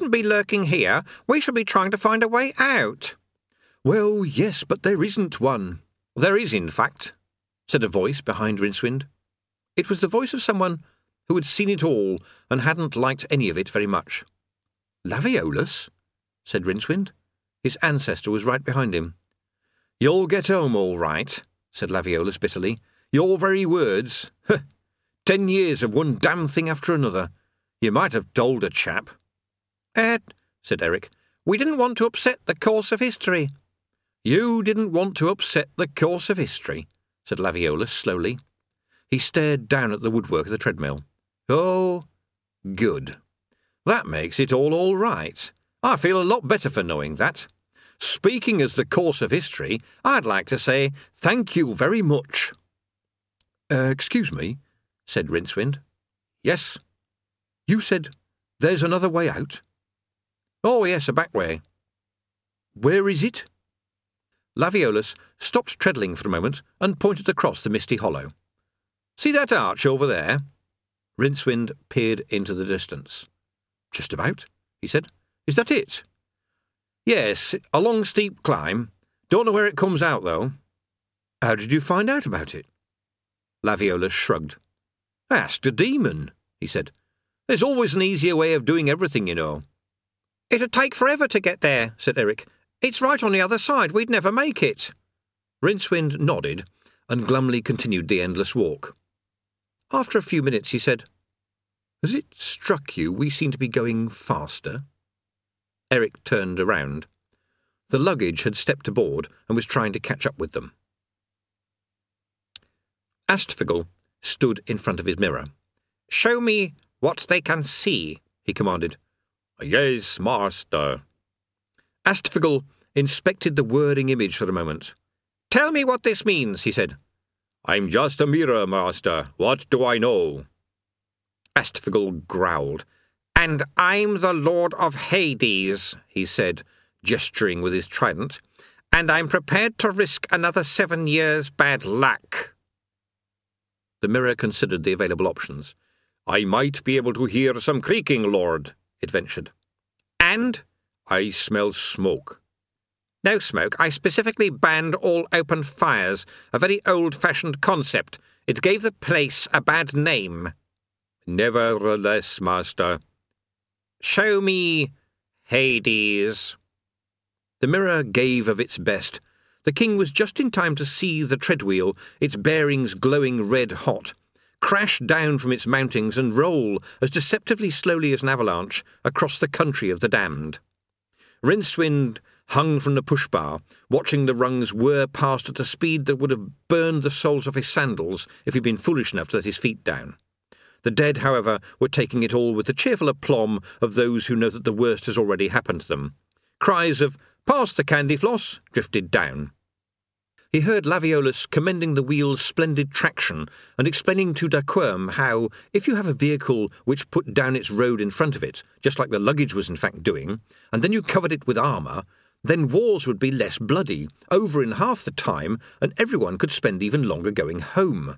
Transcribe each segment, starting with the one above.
shouldn't be lurking here. We should be trying to find a way out." "Well, yes, but there isn't one." "There is, in fact," said a voice behind Rincewind. It was the voice of someone who had seen it all and hadn't liked any of it very much. "Laviolus?" said Rincewind. His ancestor was right behind him. "You'll get home all right," said Laviolus bitterly. "Your very words. 10 years of one damn thing after another. You might have told a chap." Said Eric. "We didn't want to upset the course of history." "You didn't want to upset the course of history," said Laviolus slowly. He stared down at the woodwork of the treadmill. "Oh, good. That makes it all right. I feel a lot better for knowing that. Speaking as the course of history, I'd like to say thank you very much." Excuse me," said Rincewind. "Yes?" "You said there's another way out?" "Oh, yes, a back way." "Where is it?" Laviolus stopped treadling for a moment and pointed across the misty hollow. "See that arch over there?" Rincewind peered into the distance. "Just about," he said. "Is that it?" "Yes, a long steep climb. Don't know where it comes out, though." "How did you find out about it?" Laviolus shrugged. "Ask a demon," he said. "There's always an easier way of doing everything, you know." "It'd take forever to get there," said Eric. "It's right on the other side. We'd never make it." Rincewind nodded and glumly continued the endless walk. After a few minutes he said, "Has it struck you we seem to be going faster?" Eric turned around. The luggage had stepped aboard and was trying to catch up with them. Astfigel stood in front of his mirror. "Show me what they can see," he commanded. "Yes, master." Astfigel inspected the whirring image for a moment. "Tell me what this means," he said. "I'm just a mirror, master. What do I know?" Astfigel growled. "And I'm the Lord of Hades," he said, gesturing with his trident, "and I'm prepared to risk another 7 years' bad luck." The mirror considered the available options. "I might be able to hear some creaking, Lord," it ventured. "And?" "I smell smoke." "No smoke. I specifically banned all open fires, a very old-fashioned concept. It gave the place a bad name." "Nevertheless, master." "Show me Hades." The mirror gave of its best. The king was just in time to see the treadwheel, its bearings glowing red-hot, crash down from its mountings and roll as deceptively slowly as an avalanche across the country of the damned. Rincewind hung from the push-bar, watching the rungs whir past at a speed that would have burned the soles of his sandals if he'd been foolish enough to let his feet down. The dead, however, were taking it all with the cheerful aplomb of those who know that the worst has already happened to them. Cries of "Pass the candy floss" drifted down. He heard Laviolus commending the wheel's splendid traction and explaining to Daquerme how, if you have a vehicle which put down its road in front of it, just like the luggage was in fact doing, and then you covered it with armour, then wars would be less bloody, over in half the time, and everyone could spend even longer going home.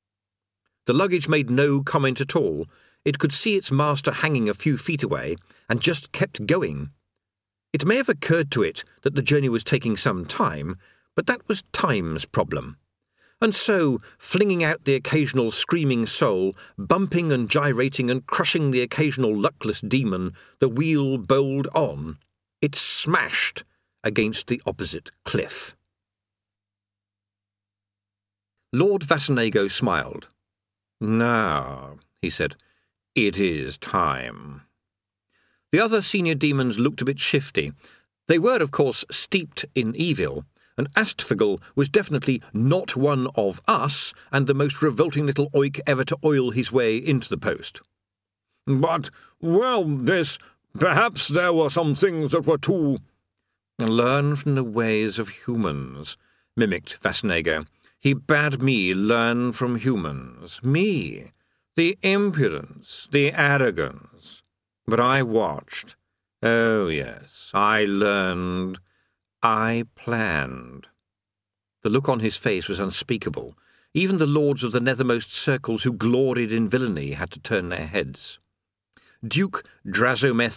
The luggage made no comment at all. It could see its master hanging a few feet away, and just kept going. It may have occurred to it that the journey was taking some time, but that was time's problem. And so, flinging out the occasional screaming soul, bumping and gyrating and crushing the occasional luckless demon, the wheel bowled on. It smashed against the opposite cliff. Lord Vassonago smiled. "Now," he said, "it is time." The other senior demons looked a bit shifty. They were, of course, steeped in evil, and Astfigel was definitely not one of us, and the most revolting little oik ever to oil his way into the post. "But, well, perhaps there were some things that were too—" "Learn from the ways of humans," mimicked Vassonago. "He bade me learn from humans. Me. The impudence, the arrogance. But I watched. Oh, yes, I learned. I planned." The look on his face was unspeakable. Even the lords of the nethermost circles who gloried in villainy had to turn their heads. Duke Drazometh